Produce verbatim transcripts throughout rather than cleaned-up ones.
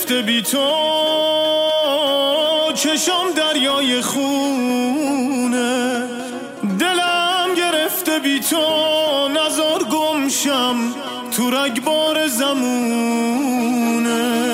گرفته بی تو، چشام دریای خونه، دلم گرفته بی تو، نزار گمشم تو رگبار زمونه.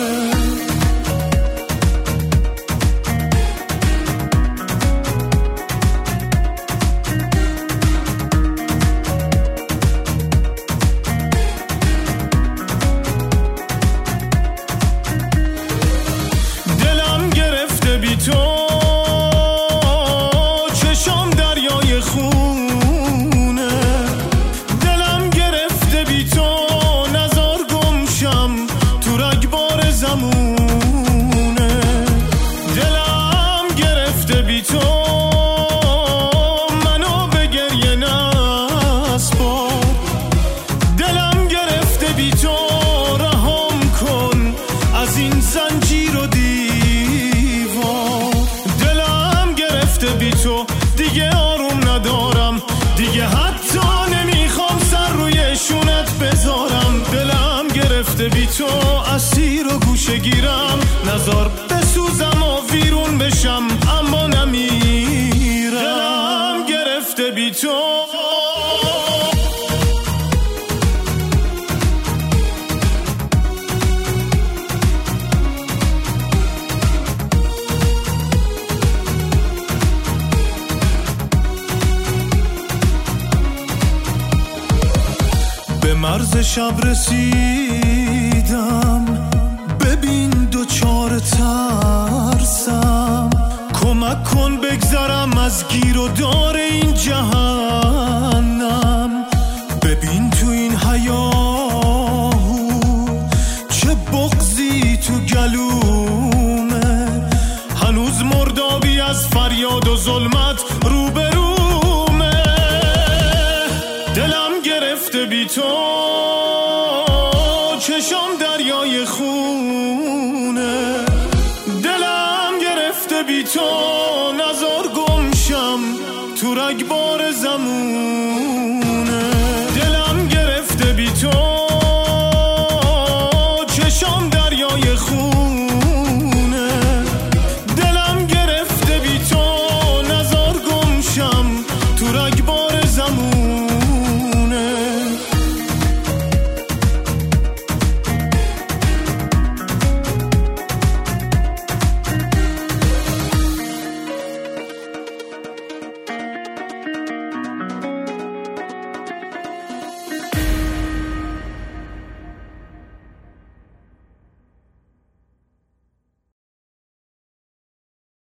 دیگه آروم ندارم، دیگه حتی نمیخوام سر روی شونت بذارم. دلم گرفته بی تو، اسیر و گوشه گیرم، نزار بسوزم و ویرون بشم اما نمیرم. دلم گرفته بی تو. به مرز شب رسیدم، ببین دو چار ترسم، کمک کن بگذرم از گیر و دار این جهنم. ببین تو این حیاهو چه بغضی تو گلومه، هنوز مردابی از فریاد و ظلمت روبرومه. دلم گرفته بی تو، چشام دریای خونه، دلم گرفته بی تو، نزار گمشم تو رگبار زمون.